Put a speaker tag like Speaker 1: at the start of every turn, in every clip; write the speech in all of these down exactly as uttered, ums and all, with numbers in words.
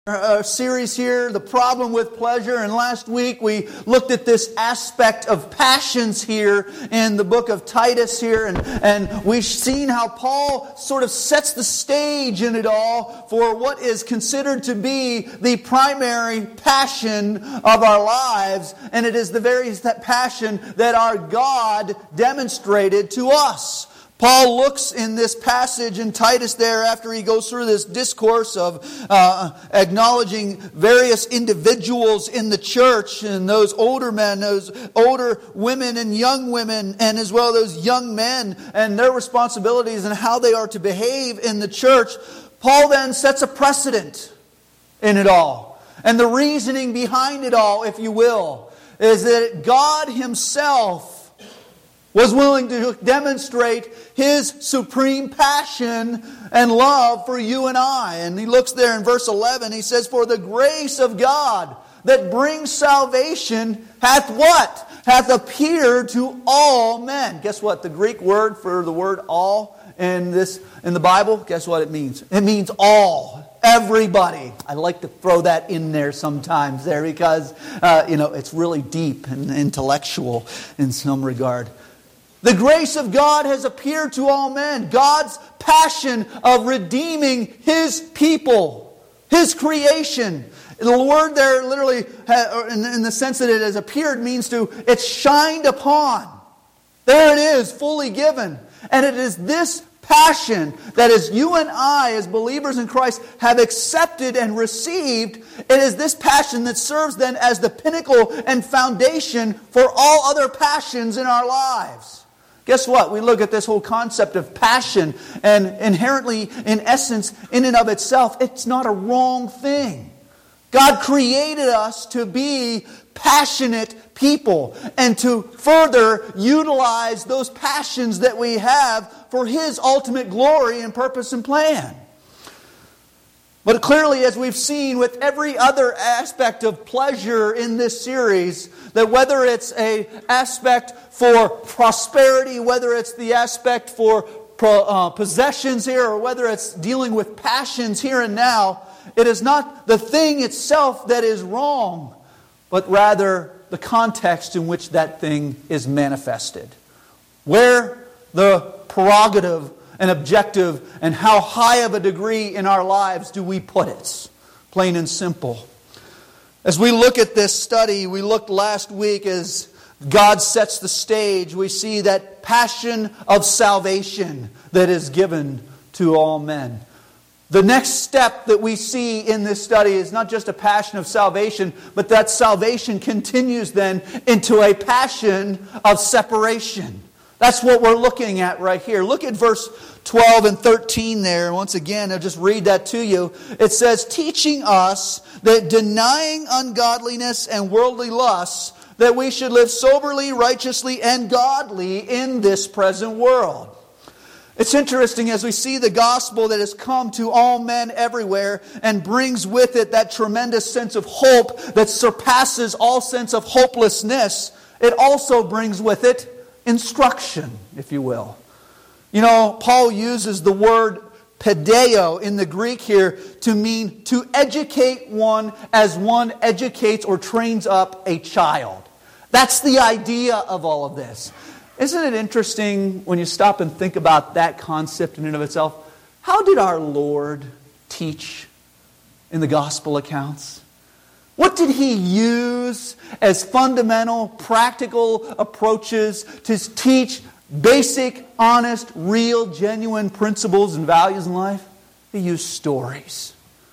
Speaker 1: Our series here, The Problem with Pleasure, and last week we looked at this aspect of passions here in the book of Titus here, and, and we've seen how Paul sort of sets the stage in it all for what is considered to be the primary passion of our lives, and it is the very passion that our God demonstrated to us. Paul looks in this passage in Titus there after he goes through this discourse of uh, acknowledging various individuals in the church, and those older men, those older women and young women, and as well those young men and their responsibilities and how they are to behave in the church. Paul then sets a precedent in it all. And the reasoning behind it all, if you will, is that God Himself was willing to demonstrate His supreme passion and love for you and I. And he looks there in verse eleven, he says, "For the grace of God that brings salvation hath" what? "Hath appeared to all men." Guess what? The Greek word for the word all in this in the Bible, guess what it means? It means all. Everybody. I like to throw that in there sometimes there because, uh, you know, it's really deep and intellectual in some regard. The grace of God has appeared to all men. God's passion of redeeming His people, His creation. The word there literally, in the sense that it has appeared, means to, it's shined upon. There it is, fully given. And it is this passion that as you and I, as believers in Christ, have accepted and received, it is this passion that serves then as the pinnacle and foundation for all other passions in our lives. Guess what? We look at this whole concept of passion, and inherently, in essence, in and of itself, it's not a wrong thing. God created us to be passionate people and to further utilize those passions that we have for His ultimate glory and purpose and plan. But clearly, as we've seen with every other aspect of pleasure in this series, that whether it's an aspect for prosperity, whether it's the aspect for uh, possessions here, or whether it's dealing with passions here and now, it is not the thing itself that is wrong, but rather the context in which that thing is manifested. Where the prerogative and objective and how high of a degree in our lives do we put it? Plain and simple. As we look at this study, we looked last week as God sets the stage. We see that passion of salvation that is given to all men. The next step that we see in this study is not just a passion of salvation, but that salvation continues then into a passion of separation. That's what we're looking at right here. Look at verse twelve and thirteen there. Once again, I'll just read that to you. It says, "Teaching us that denying ungodliness and worldly lusts, that we should live soberly, righteously, and godly in this present world." It's interesting as we see the gospel that has come to all men everywhere and brings with it that tremendous sense of hope that surpasses all sense of hopelessness. It also brings with it instruction, if you will. You know, Paul uses the word pedeo in the Greek here to mean to educate one as one educates or trains up a child. That's the idea of all of this. Isn't it interesting when you stop and think about that concept in and of itself? How did our Lord teach in the gospel accounts? What did He use as fundamental, practical approaches to teach basic, honest, real, genuine principles and values in life? He used stories.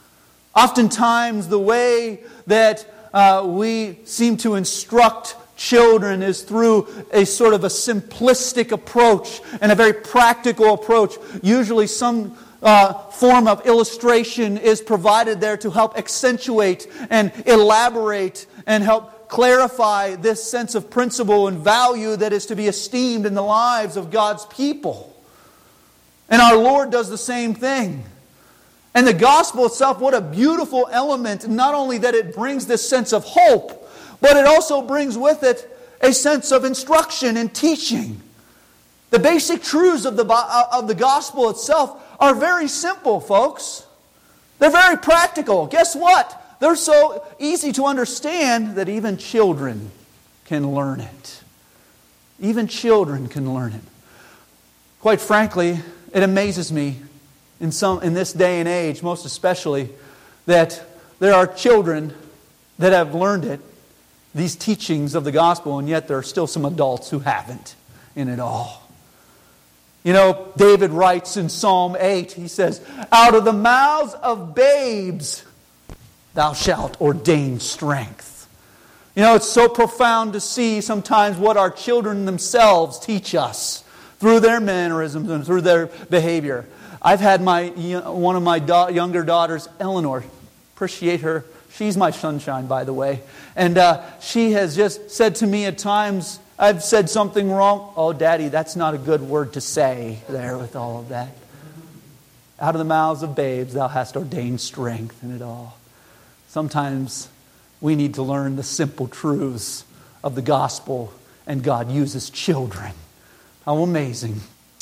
Speaker 1: Oftentimes, the way that uh, we seem to instruct children is through a sort of a simplistic approach and a very practical approach. Usually some uh, form of illustration is provided there to help accentuate and elaborate and help clarify this sense of principle and value that is to be esteemed in the lives of God's people. And our Lord does the same thing. And the gospel itself, what a beautiful element, not only that it brings this sense of hope, but it also brings with it a sense of instruction and teaching. The basic truths of the, of the gospel itself are very simple, folks. They're very practical. Guess what? They're so easy to understand that even children can learn it. Even children can learn it. Quite frankly, it amazes me in some in this day and age, most especially, that there are children that have learned it, these teachings of the gospel, and yet there are still some adults who haven't in it all. You know, David writes in Psalm eight, he says, "Out of the mouths of babes thou shalt ordain strength." You know, it's so profound to see sometimes what our children themselves teach us through their mannerisms and through their behavior. I've had my one of my da- younger daughters, Eleanor, appreciate her. She's my sunshine, by the way. And uh, she has just said to me at times, I've said something wrong. "Oh, Daddy, that's not a good word to say there with all of that. Out of the mouths of babes thou hast ordained strength," in it all. Sometimes we need to learn the simple truths of the gospel, and God uses children. How amazing.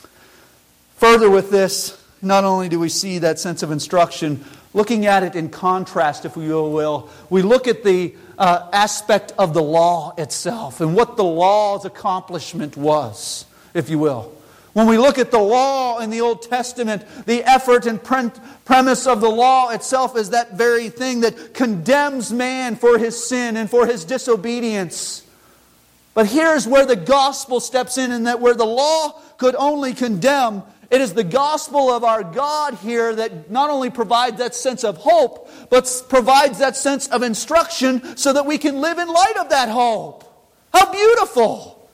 Speaker 1: Further with this, not only do we see that sense of instruction, looking at it in contrast, if we will, we look at the uh, aspect of the law itself and what the law's accomplishment was, if you will. When we look at the law in the Old Testament, the effort and pre- premise of the law itself is that very thing that condemns man for his sin and for his disobedience. But here's where the gospel steps in, and that where the law could only condemn, it is the gospel of our God here that not only provides that sense of hope, but provides that sense of instruction so that we can live in light of that hope. How beautiful!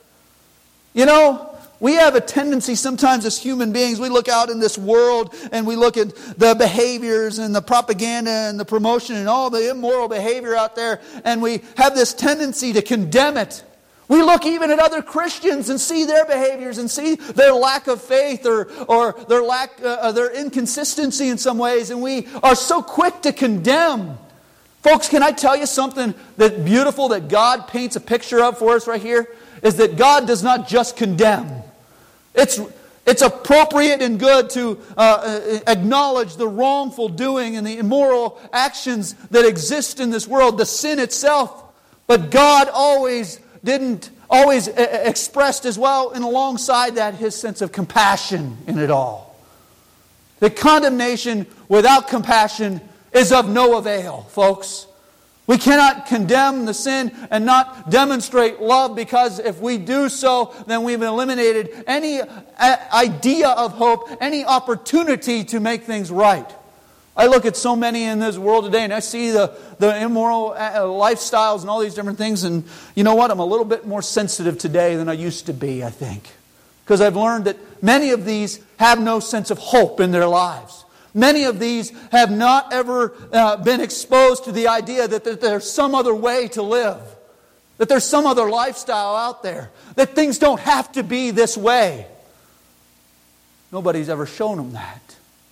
Speaker 1: You know, we have a tendency sometimes as human beings, we look out in this world and we look at the behaviors and the propaganda and the promotion and all the immoral behavior out there, and we have this tendency to condemn it. We look even at other Christians and see their behaviors and see their lack of faith or, or their lack, uh, their inconsistency in some ways, and we are so quick to condemn. Folks, can I tell you something that beautiful that God paints a picture of for us right here? Is that God does not just condemn. It's It's appropriate and good to uh, acknowledge the wrongful doing and the immoral actions that exist in this world, the sin itself. But God always didn't, always expressed as well, and alongside that, His sense of compassion in it all. The condemnation without compassion is of no avail, folks. We cannot condemn the sin and not demonstrate love, because if we do so, then we've eliminated any idea of hope, any opportunity to make things right. I look at so many in this world today and I see the, the immoral lifestyles and all these different things, and you know what? I'm a little bit more sensitive today than I used to be, I think. Because I've learned that many of these have no sense of hope in their lives. Many of these have not ever uh, been exposed to the idea that, that there's some other way to live. That there's some other lifestyle out there. That things don't have to be this way. Nobody's ever shown them that.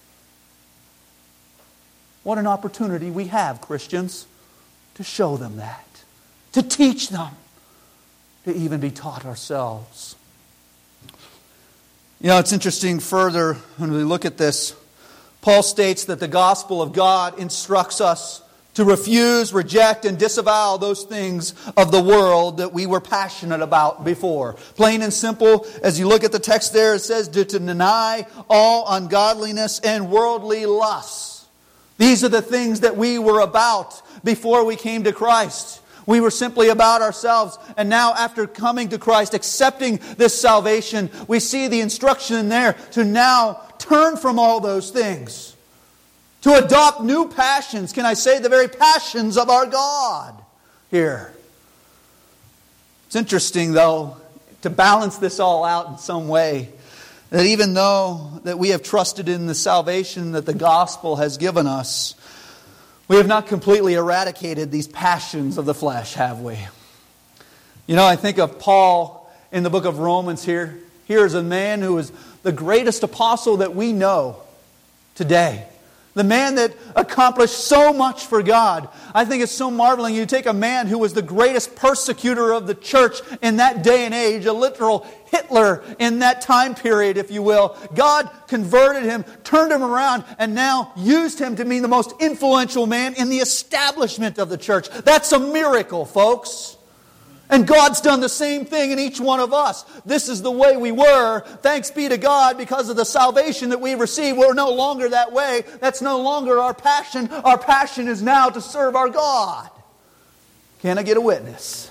Speaker 1: What an opportunity we have, Christians, to show them that. To teach them. To even be taught ourselves. You know, it's interesting further when we look at this. Paul states that the gospel of God instructs us to refuse, reject, and disavow those things of the world that we were passionate about before. Plain and simple, as you look at the text there, it says to, to deny all ungodliness and worldly lusts. These are the things that we were about before we came to Christ. We were simply about ourselves. And now after coming to Christ, accepting this salvation, we see the instruction there to now turn from all those things. To adopt new passions. Can I say the very passions of our God here? It's interesting, though, to balance this all out in some way, that even though that we have trusted in the salvation that the gospel has given us, we have not completely eradicated these passions of the flesh, have we? You know, I think of Paul in the book of Romans here. Here is a man who is the greatest apostle that we know today. The man that accomplished so much for God. I think it's so marveling. You take a man who was the greatest persecutor of the church in that day and age, a literal Hitler in that time period, if you will. God converted him, turned him around, and now used him to be the most influential man in the establishment of the church. That's a miracle, folks. And God's done the same thing in each one of us. This is the way we were. Thanks be to God, because of the salvation that we received. We're no longer that way. That's no longer our passion. Our passion is now to serve our God. Can I get a witness?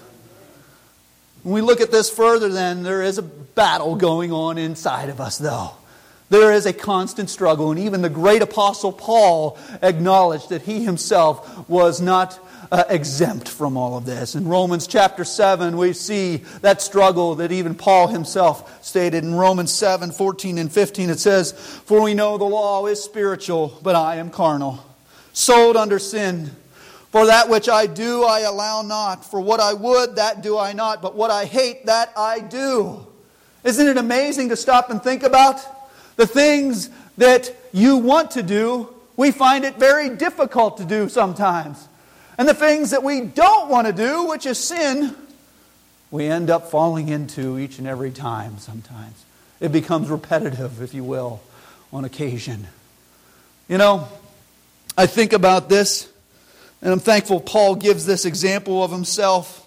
Speaker 1: When we look at this further, then, there is a battle going on inside of us, though. There is a constant struggle. And even the great apostle Paul acknowledged that he himself was not Uh, exempt from all of this. In Romans chapter seven, we see that struggle that even Paul himself stated. In Romans seven, fourteen and fifteen, it says, "For we know the law is spiritual, but I am carnal, sold under sin. For that which I do, I allow not. For what I would, that do I not. But what I hate, that I do." Isn't it amazing to stop and think about? The things that you want to do, we find it very difficult to do sometimes. And the things that we don't want to do, which is sin, we end up falling into each and every time sometimes. It becomes repetitive, if you will, on occasion. You know, I think about this, and I'm thankful Paul gives this example of himself.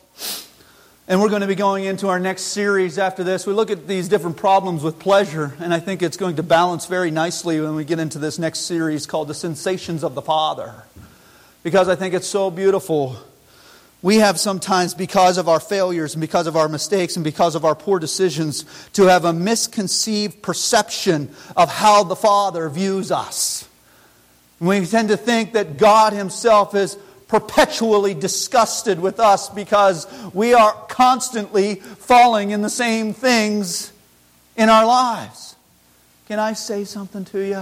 Speaker 1: And we're going to be going into our next series after this. We look at these different problems with pleasure, and I think it's going to balance very nicely when we get into this next series called The Sensations of the Father. Because I think it's so beautiful. We have sometimes, because of our failures and because of our mistakes and because of our poor decisions, to have a misconceived perception of how the Father views us. We tend to think that God Himself is perpetually disgusted with us because we are constantly falling in the same things in our lives. Can I say something to you?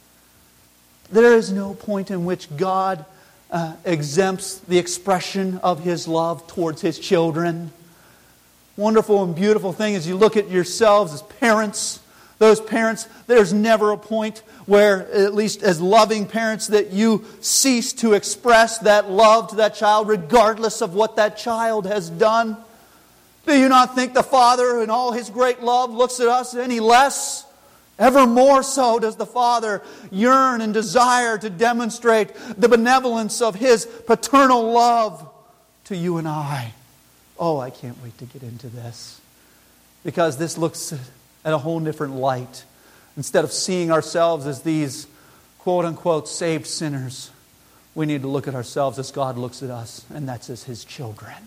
Speaker 1: There is no point in which God Uh, exempts the expression of His love towards His children. Wonderful and beautiful thing as you look at yourselves as parents. Those parents, there's never a point where, at least as loving parents, that you cease to express that love to that child regardless of what that child has done. Do you not think the Father in all His great love looks at us any less? Ever more so does the Father yearn and desire to demonstrate the benevolence of His paternal love to you and I. Oh, I can't wait to get into this. Because this looks at a whole different light. Instead of seeing ourselves as these quote-unquote saved sinners, we need to look at ourselves as God looks at us, and that's as His children.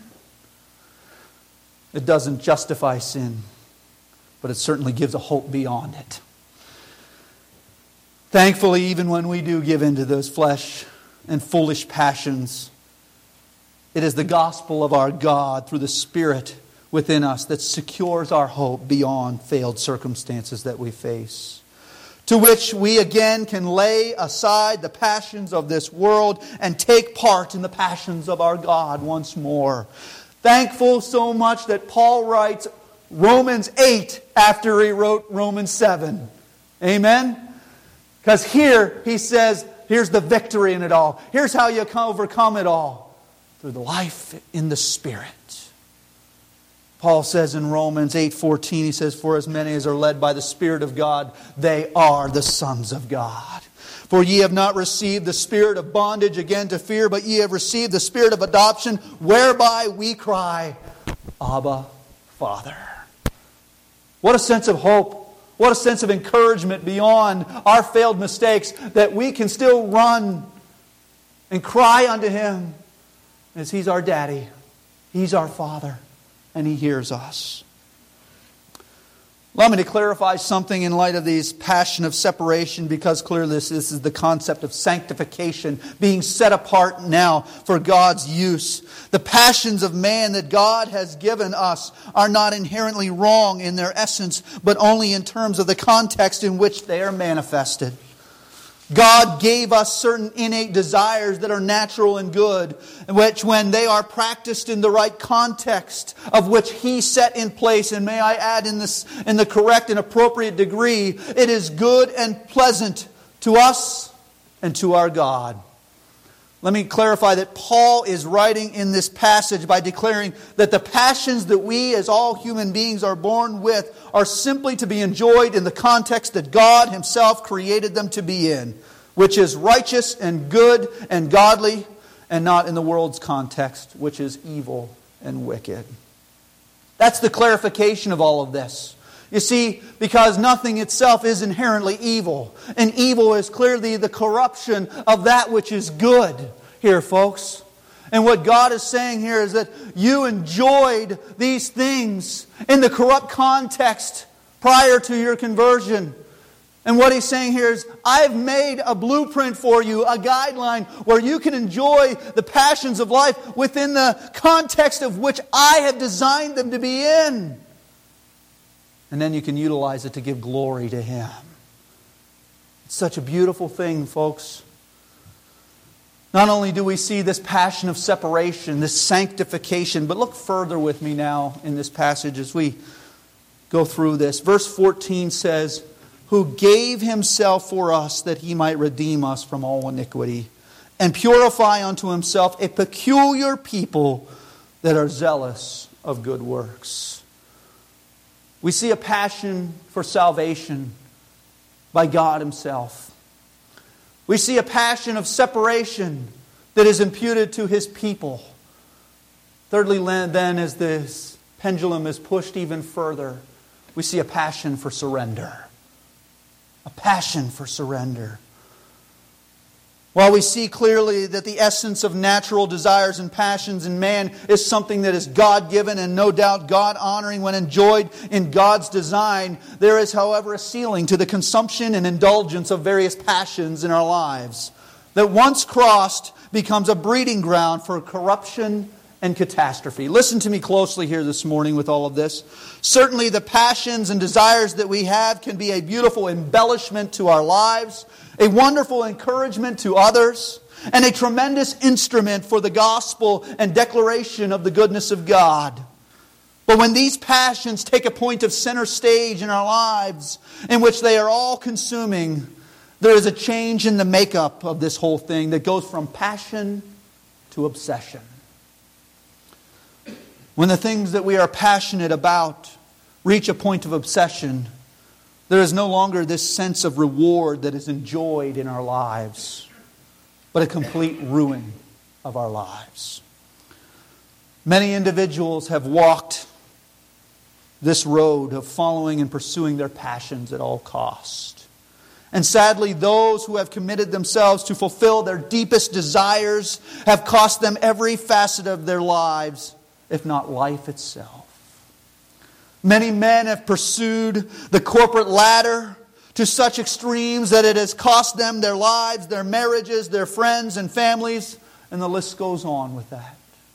Speaker 1: It doesn't justify sin, but it certainly gives a hope beyond it. Thankfully, even when we do give in to those flesh and foolish passions, it is the gospel of our God through the Spirit within us that secures our hope beyond failed circumstances that we face. To which we again can lay aside the passions of this world and take part in the passions of our God once more. Thankful so much that Paul writes Romans eight after he wrote Romans seven. Amen? Because here he says, here's the victory in it all. Here's how you overcome it all. Through the life in the Spirit. Paul says in Romans eight fourteen, he says, "For as many as are led by the Spirit of God, they are the sons of God. For ye have not received the spirit of bondage again to fear, but ye have received the Spirit of adoption, whereby we cry, Abba, Father." What a sense of hope. What a sense of encouragement beyond our failed mistakes, that we can still run and cry unto Him as He's our daddy. He's our Father. And He hears us. Allow me to clarify something in light of these passion of separation, because clearly this, this is the concept of sanctification, being set apart now for God's use. The passions of man that God has given us are not inherently wrong in their essence, but only in terms of the context in which they are manifested. God gave us certain innate desires that are natural and good, which when they are practiced in the right context of which He set in place, and may I add in this in the correct and appropriate degree, it is good and pleasant to us and to our God. Let me clarify that Paul is writing in this passage by declaring that the passions that we as all human beings are born with are simply to be enjoyed in the context that God Himself created them to be in, which is righteous and good and godly, and not in the world's context, which is evil and wicked. That's the clarification of all of this. You see, because nothing itself is inherently evil. And evil is clearly the corruption of that which is good here, folks. And what God is saying here is that you enjoyed these things in the corrupt context prior to your conversion. And what He's saying here is, I've made a blueprint for you, a guideline where you can enjoy the passions of life within the context of which I have designed them to be in. And then you can utilize it to give glory to Him. It's such a beautiful thing, folks. Not only do we see this passion of separation, this sanctification, but look further with me now in this passage as we go through this. Verse fourteen says, who gave Himself for us that He might redeem us from all iniquity and purify unto Himself a peculiar people that are zealous of good works. We see a passion for salvation by God Himself. We see a passion of separation that is imputed to His people. Thirdly, then, as this pendulum is pushed even further, we see a passion for surrender. A passion for surrender. While we see clearly that the essence of natural desires and passions in man is something that is God-given and no doubt God-honoring when enjoyed in God's design, there is, however, a ceiling to the consumption and indulgence of various passions in our lives that once crossed becomes a breeding ground for corruption and catastrophe. Listen to me closely here this morning with all of this. Certainly the passions and desires that we have can be a beautiful embellishment to our lives, a wonderful encouragement to others, and a tremendous instrument for the gospel and declaration of the goodness of God. But when these passions take a point of center stage in our lives, in which they are all consuming, there is a change in the makeup of this whole thing that goes from passion to obsession. When the things that we are passionate about reach a point of obsession, there is no longer this sense of reward that is enjoyed in our lives, but a complete ruin of our lives. Many individuals have walked this road of following and pursuing their passions at all cost. And sadly, those who have committed themselves to fulfill their deepest desires have cost them every facet of their lives, if not life itself. Many men have pursued the corporate ladder to such extremes that it has cost them their lives, their marriages, their friends and families, and the list goes on with that.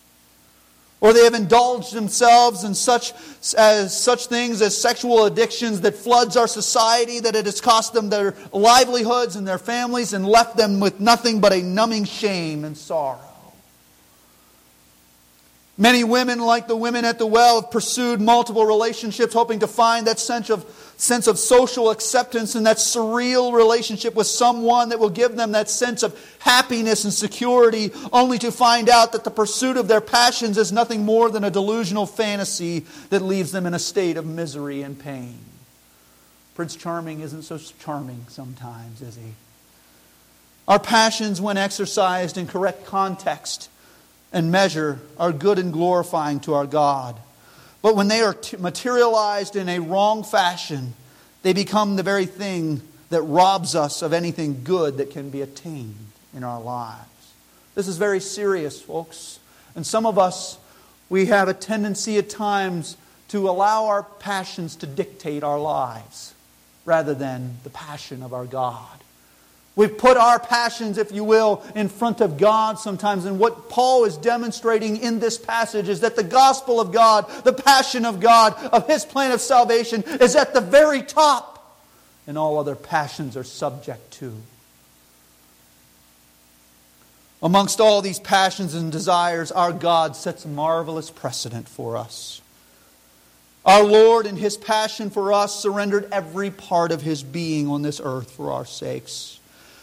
Speaker 1: Or they have indulged themselves in such as such things as sexual addictions that floods our society, that it has cost them their livelihoods and their families and left them with nothing but a numbing shame and sorrow. Many women, like the women at the well, have pursued multiple relationships, hoping to find that sense of, sense of social acceptance and that surreal relationship with someone that will give them that sense of happiness and security, only to find out that the pursuit of their passions is nothing more than a delusional fantasy that leaves them in a state of misery and pain. Prince Charming isn't so charming sometimes, is he? Our passions, when exercised in correct context and measure, are good and glorifying to our God. But when they are t- materialized in a wrong fashion, they become the very thing that robs us of anything good that can be attained in our lives. This is very serious, folks. And some of us, we have a tendency at times to allow our passions to dictate our lives rather than the passion of our God. We put our passions, if you will, in front of God sometimes. And what Paul is demonstrating in this passage is that the gospel of God, the passion of God, of His plan of salvation, is at the very top. And all other passions are subject to. Amongst all these passions and desires, our God sets a marvelous precedent for us. Our Lord, in His passion for us, surrendered every part of His being on this earth for our sakes.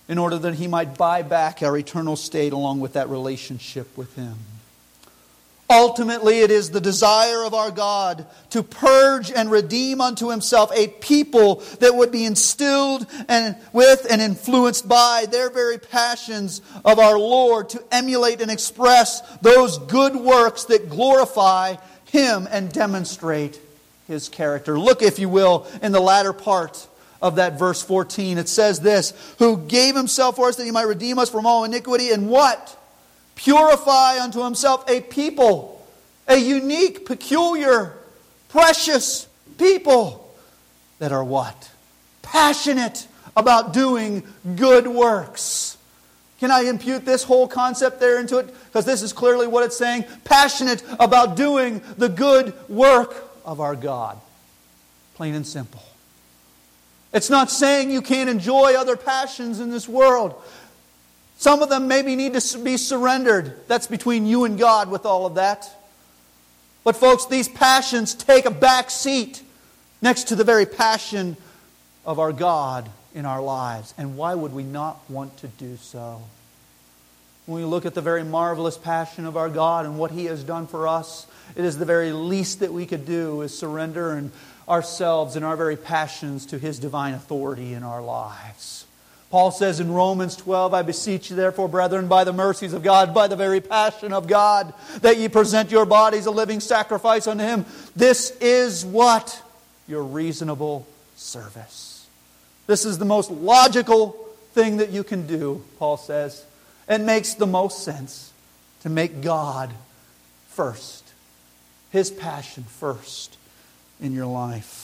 Speaker 1: in order that He might buy back our eternal state along with that relationship with Him. Ultimately, it is the desire of our God to purge and redeem unto Himself a people that would be instilled and with and influenced by their very passions of our Lord, to emulate and express those good works that glorify Him and demonstrate His character. Look, if you will, in the latter part of that verse fourteen. It says this, who gave Himself for us that He might redeem us from all iniquity, and what? Purify unto Himself a people, a unique, peculiar, precious people that are what? Passionate about doing good works. Can I impute this whole concept there into it? Because this is clearly what it's saying. Passionate about doing the good work of our God. Plain and simple. It's not saying you can't enjoy other passions in this world. Some of them maybe need to be surrendered. That's between you and God with all of that. But folks, these passions take a back seat next to the very passion of our God in our lives. And why would we not want to do so? When we look at the very marvelous passion of our God and what He has done for us, it is the very least that we could do is surrender and ourselves and our very passions to His divine authority in our lives. Paul says in Romans twelve, I beseech you therefore, brethren, by the mercies of God, by the very passion of God, that ye present your bodies a living sacrifice unto Him. This is what? Your reasonable service. This is the most logical thing that you can do, Paul says. It makes the most sense to make God first. His passion first in your life.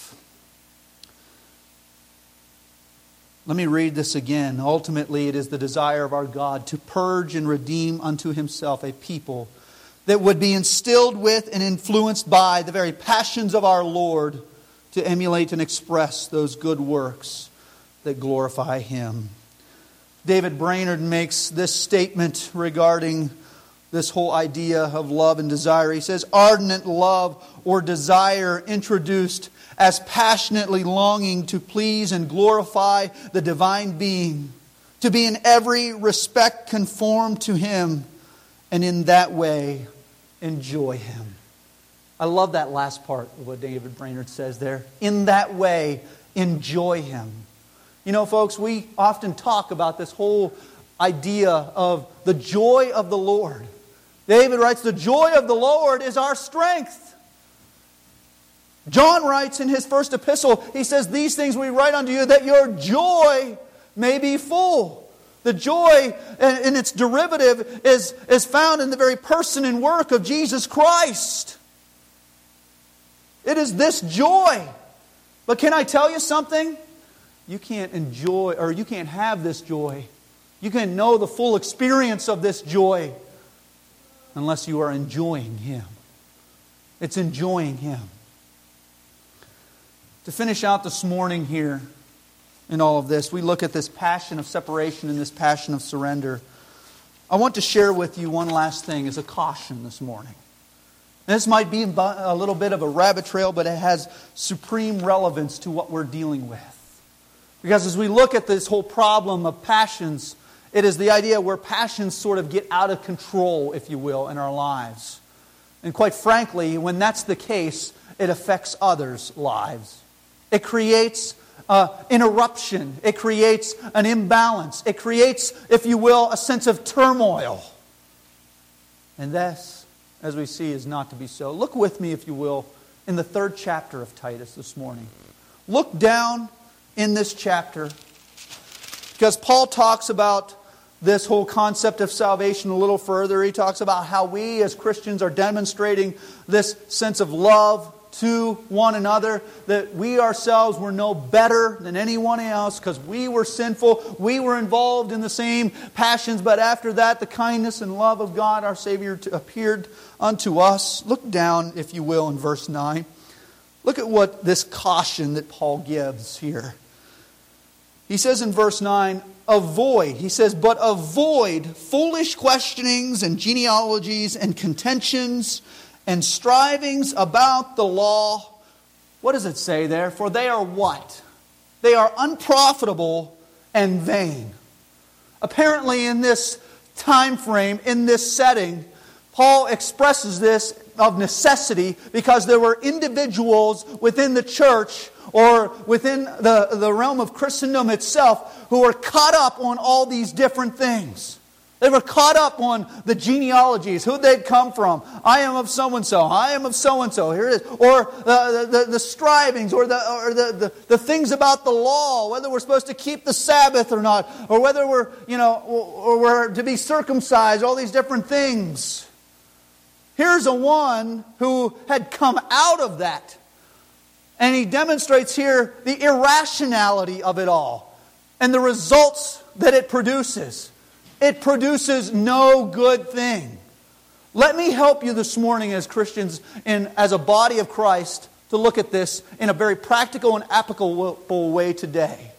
Speaker 1: Let me read this again. Ultimately, it is the desire of our God to purge and redeem unto Himself a people that would be instilled with and influenced by the very passions of our Lord, to emulate and express those good works that glorify Him. David Brainerd makes this statement regarding this whole idea of love and desire. He says, ardent love or desire introduced as passionately longing to please and glorify the divine being, to be in every respect conformed to Him, and in that way enjoy Him. I love that last part of what David Brainerd says there. In that way enjoy Him. You know, folks, we often talk about this whole idea of the joy of the Lord. David writes, the joy of the Lord is our strength. John writes in his first epistle, he says, these things we write unto you, that your joy may be full. The joy in its derivative is, is found in the very person and work of Jesus Christ. It is this joy. But can I tell you something? You can't enjoy, or you can't have this joy. You can't know the full experience of this joy unless you are enjoying Him. It's enjoying Him. To finish out this morning here in all of this, we look at this passion of separation and this passion of surrender. I want to share with you one last thing as a caution this morning. This might be a little bit of a rabbit trail, but it has supreme relevance to what we're dealing with. Because as we look at this whole problem of passions, it is the idea where passions sort of get out of control, if you will, in our lives. And quite frankly, when that's the case, it affects others' lives. It creates uh, interruption. It creates an imbalance. It creates, if you will, a sense of turmoil. And this, as we see, is not to be so. Look with me, if you will, in the third chapter of Titus this morning. Look down in this chapter, because Paul talks about this whole concept of salvation a little further. He talks about how we as Christians are demonstrating this sense of love to one another, that we ourselves were no better than anyone else because we were sinful, we were involved in the same passions, but after that the kindness and love of God our Savior appeared unto us. Look down, if you will, in verse nine. Look at what this caution that Paul gives here. He says in verse nine, avoid, he says, but avoid foolish questionings and genealogies and contentions and strivings about the law. What does it say there? For they are what? They are unprofitable and vain. Apparently in this time frame, in this setting, Paul expresses this of necessity because there were individuals within the church or within the, the realm of Christendom itself who were caught up on all these different things. They were caught up on the genealogies, who they'd come from. I am of so-and-so. I am of so-and-so. Here it is. Or the, the, the strivings, or, the, or the, the, the things about the law, whether we're supposed to keep the Sabbath or not, or whether we're, you know, or we're to be circumcised, all these different things. Here's a one who had come out of that. And he demonstrates here the irrationality of it all and the results that it produces. It produces no good thing. Let me help you this morning as Christians and as a body of Christ to look at this in a very practical and applicable way today.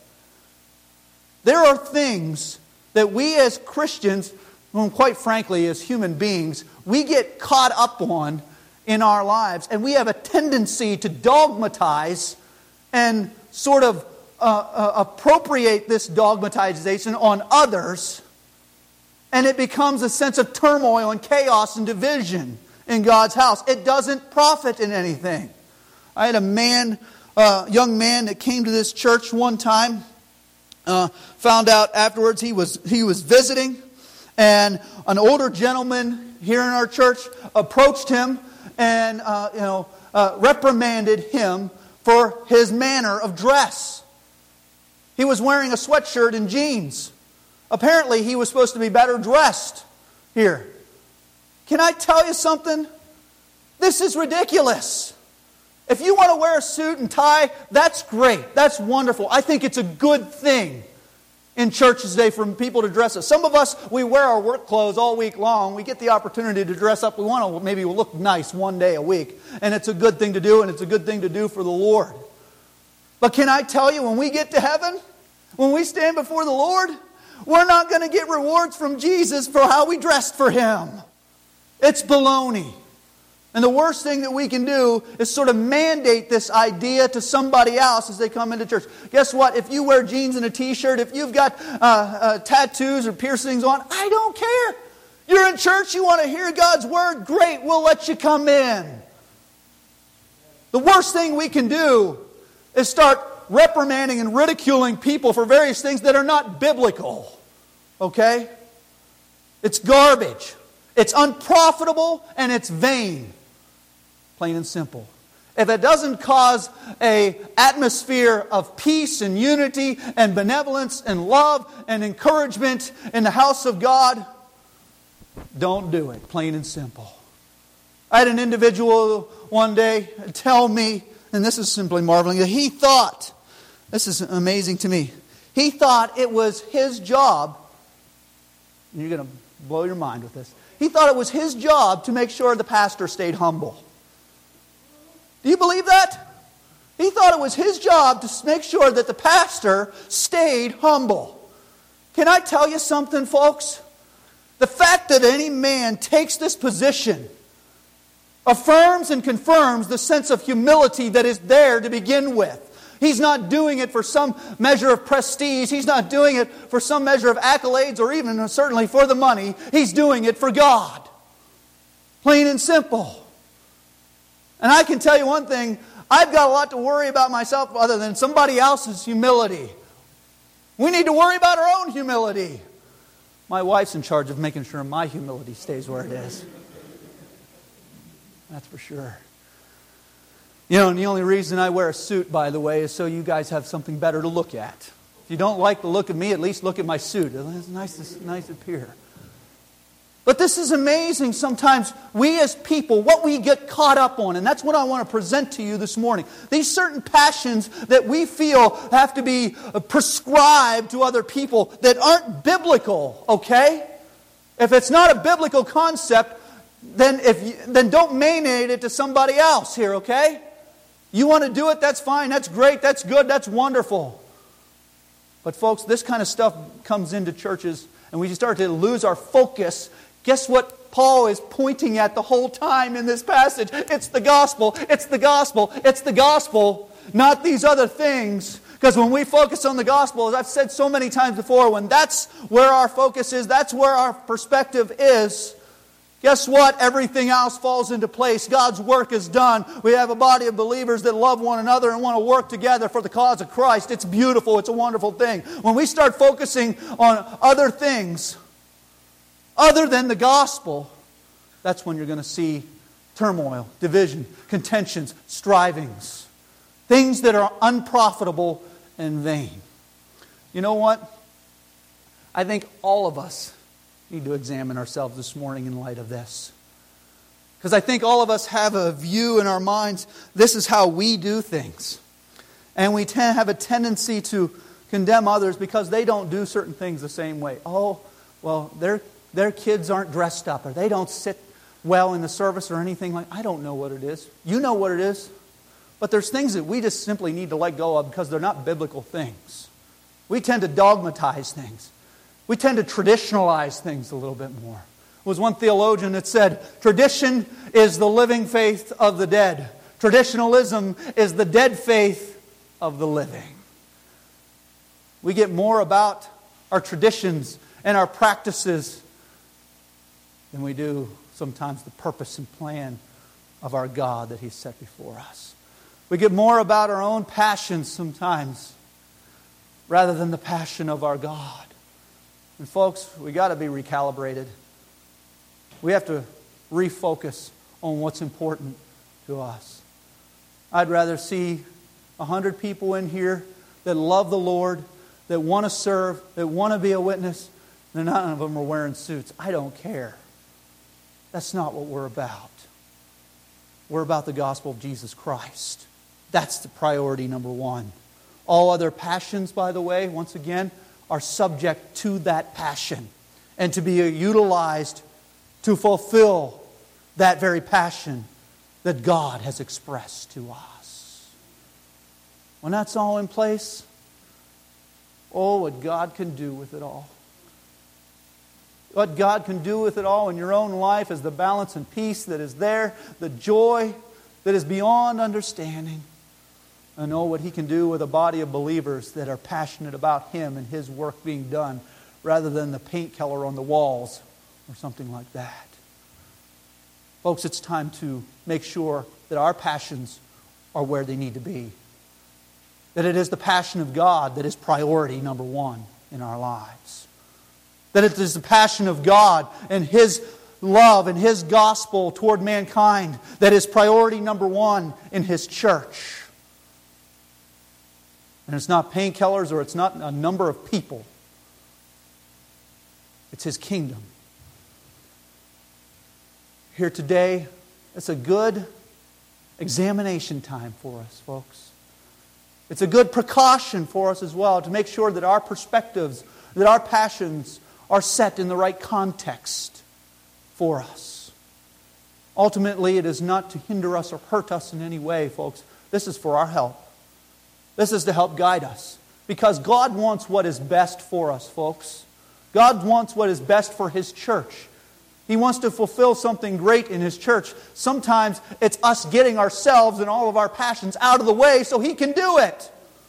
Speaker 1: There are things that we as Christians, well, quite frankly as human beings, we get caught up on in our lives, and we have a tendency to dogmatize and sort of uh, uh, appropriate this dogmatization on others. And it becomes a sense of turmoil and chaos and division in God's house. It doesn't profit in anything. I had a man, uh, young man that came to this church one time. Uh, found out afterwards he was he was visiting, and an older gentleman here in our church approached him and uh, you know uh, reprimanded him for his manner of dress. He was wearing a sweatshirt and jeans. Apparently, he was supposed to be better dressed here. Can I tell you something? This is ridiculous. If you want to wear a suit and tie, that's great. That's wonderful. I think it's a good thing in church today for people to dress up. Some of us, we wear our work clothes all week long. We get the opportunity to dress up. We want to maybe look nice one day a week. And it's a good thing to do, and it's a good thing to do for the Lord. But can I tell you, when we get to heaven, when we stand before the Lord, we're not going to get rewards from Jesus for how we dressed for Him. It's baloney. And the worst thing that we can do is sort of mandate this idea to somebody else as they come into church. Guess what? If you wear jeans and a t-shirt, if you've got uh, uh, tattoos or piercings on, I don't care. You're in church, you want to hear God's Word? Great, we'll let you come in. The worst thing we can do is start reprimanding and ridiculing people for various things that are not biblical. Okay? It's garbage. It's unprofitable and it's vain. Plain and simple. If it doesn't cause an atmosphere of peace and unity and benevolence and love and encouragement in the house of God, don't do it. Plain and simple. I had an individual one day tell me, and this is simply marveling, that he thought, this is amazing to me, he thought it was his job, and you're going to blow your mind with this, he thought it was his job to make sure the pastor stayed humble. Do you believe that? He thought it was his job to make sure that the pastor stayed humble. Can I tell you something, folks? The fact that any man takes this position affirms and confirms the sense of humility that is there to begin with. He's not doing it for some measure of prestige. He's not doing it for some measure of accolades or even certainly for the money. He's doing it for God. Plain and simple. And I can tell you one thing, I've got a lot to worry about myself other than somebody else's humility. We need to worry about our own humility. My wife's in charge of making sure my humility stays where it is. That's for sure. You know, and the only reason I wear a suit, by the way, is so you guys have something better to look at. If you don't like the look of me, at least look at my suit. It's nice, it's nice up here. But this is amazing sometimes, we as people, what we get caught up on. And that's what I want to present to you this morning. These certain passions that we feel have to be prescribed to other people that aren't biblical, okay? If it's not a biblical concept, then if you, then don't mandate it to somebody else here, okay? You want to do it, that's fine, that's great, that's good, that's wonderful. But folks, this kind of stuff comes into churches and we start to lose our focus Guess what Paul is pointing at the whole time in this passage? It's the gospel, it's the gospel, it's the gospel, not these other things. Because when we focus on the gospel, as I've said so many times before, when that's where our focus is, that's where our perspective is, guess what? Everything else falls into place. God's work is done. We have a body of believers that love one another and want to work together for the cause of Christ. It's beautiful. It's a wonderful thing. When we start focusing on other things other than the gospel, that's when you're going to see turmoil, division, contentions, strivings. Things that are unprofitable and vain. You know what? I think all of us need to examine ourselves this morning in light of this. Because I think all of us have a view in our minds, this is how we do things. And we tend have a tendency to condemn others because they don't do certain things the same way. Oh, well, their, their kids aren't dressed up, or they don't sit well in the service or anything like that. I don't know what it is. You know what it is. But there's things that we just simply need to let go of because they're not biblical things. We tend to dogmatize things. We tend to traditionalize things a little bit more. There was one theologian that said, tradition is the living faith of the dead. Traditionalism is the dead faith of the living. We get more about our traditions and our practices than we do sometimes the purpose and plan of our God that He's set before us. We get more about our own passions sometimes rather than the passion of our God. And folks, we got to be recalibrated. We have to refocus on what's important to us. I'd rather see a hundred people in here that love the Lord, that want to serve, that want to be a witness, and none of them are wearing suits. I don't care. That's not what we're about. We're about the gospel of Jesus Christ. That's the priority number one. All other passions, by the way, once again, are subject to that passion and to be utilized to fulfill that very passion that God has expressed to us. When that's all in place, oh, what God can do with it all. What God can do with it all in your own life is the balance and peace that is there, the joy that is beyond understanding. And know what He can do with a body of believers that are passionate about Him and His work being done rather than the paint color on the walls or something like that. Folks, it's time to make sure that our passions are where they need to be. That it is the passion of God that is priority number one in our lives. That it is the passion of God and His love and His gospel toward mankind that is priority number one in His church. And it's not painkillers or it's not a number of people. It's His kingdom. Here today, it's a good examination time for us, folks. It's a good precaution for us as well to make sure that our perspectives, that our passions are set in the right context for us. Ultimately, it is not to hinder us or hurt us in any way, folks. This is for our help. This is to help guide us. Because God wants what is best for us, folks. God wants what is best for His church. He wants to fulfill something great in His church. Sometimes it's us getting ourselves and all of our passions out of the way so He can do it.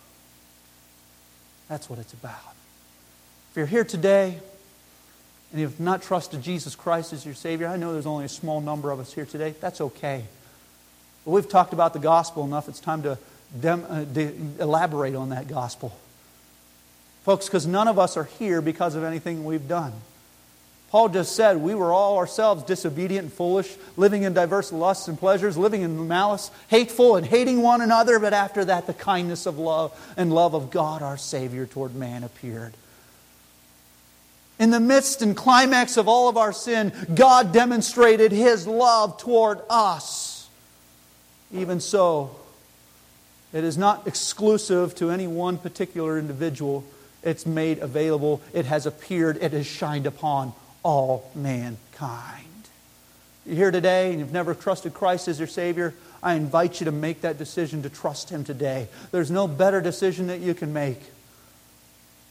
Speaker 1: That's what it's about. If you're here today and you have not trusted Jesus Christ as your Savior, I know there's only a small number of us here today. That's okay. But we've talked about the gospel enough. It's time to Dem, uh, de, elaborate on that gospel. Folks, because none of us are here because of anything we've done. Paul just said we were all ourselves disobedient and foolish, living in diverse lusts and pleasures, living in malice, hateful and hating one another, but after that the kindness of love and love of God our Savior toward man appeared. In the midst and climax of all of our sin, God demonstrated His love toward us. Even so, it is not exclusive to any one particular individual. It's made available. It has appeared. It has shined upon all mankind. You're here today and you've never trusted Christ as your Savior. I invite you to make that decision to trust Him today. There's no better decision that you can make.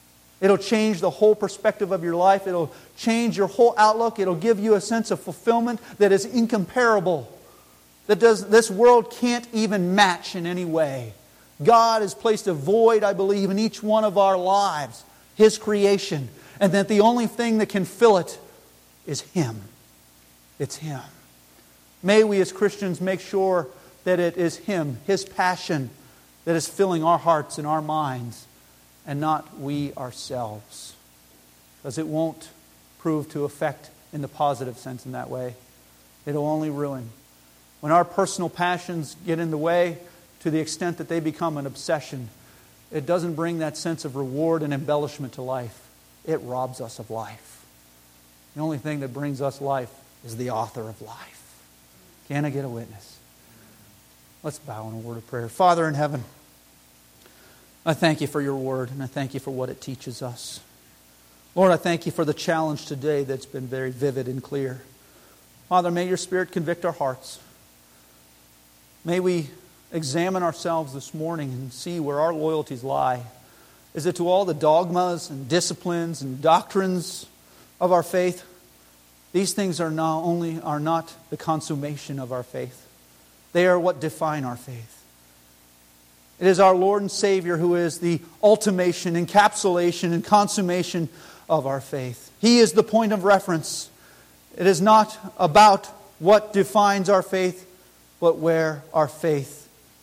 Speaker 1: It'll change the whole perspective of your life. It'll change your whole outlook. It'll give you a sense of fulfillment that is incomparable, that does, this world can't even match in any way. God has placed a void, I believe, in each one of our lives, His creation, and that the only thing that can fill it is Him. It's Him. May we as Christians make sure that it is Him, His passion, that is filling our hearts and our minds, and not we ourselves. Because it won't prove to affect in the positive sense in that way. It'll only ruin. When our personal passions get in the way, to the extent that they become an obsession, it doesn't bring that sense of reward and embellishment to life. It robs us of life. The only thing that brings us life is the author of life. Can I get a witness? Let's bow in a word of prayer. Father in heaven, I thank You for Your word, and I thank You for what it teaches us. Lord, I thank You for the challenge today that's been very vivid and clear. Father, may Your Spirit convict our hearts. May we examine ourselves this morning and see where our loyalties lie. Is it to all the dogmas and disciplines and doctrines of our faith? These things are not only are not the consummation of our faith. They are what define our faith. It is our Lord and Savior who is the ultimation, encapsulation, and consummation of our faith. He is the point of reference. It is not about what defines our faith, but where our faith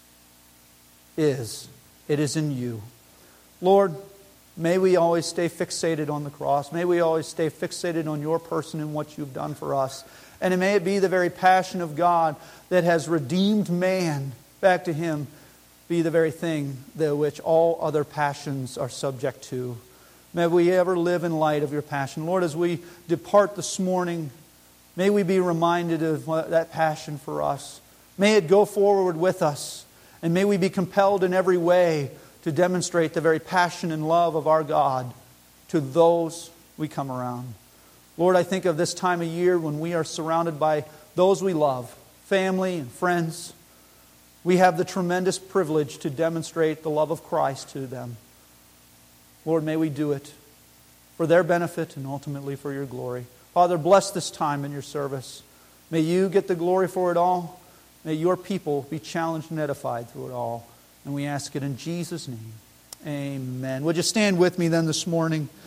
Speaker 1: is. It is in You. Lord, may we always stay fixated on the cross. May we always stay fixated on Your person and what You've done for us. And may it be the very passion of God that has redeemed man back to Him be the very thing that which all other passions are subject to. May we ever live in light of Your passion. Lord, as we depart this morning, may we be reminded of that passion for us. May it go forward with us. And may we be compelled in every way to demonstrate the very passion and love of our God to those we come around. Lord, I think of this time of year when we are surrounded by those we love, family and friends. We have the tremendous privilege to demonstrate the love of Christ to them. Lord, may we do it for their benefit and ultimately for Your glory. Father, bless this time in Your service. May You get the glory for it all. May Your people be challenged and edified through it all. And we ask it in Jesus' name. Amen. Would you stand with me then this morning?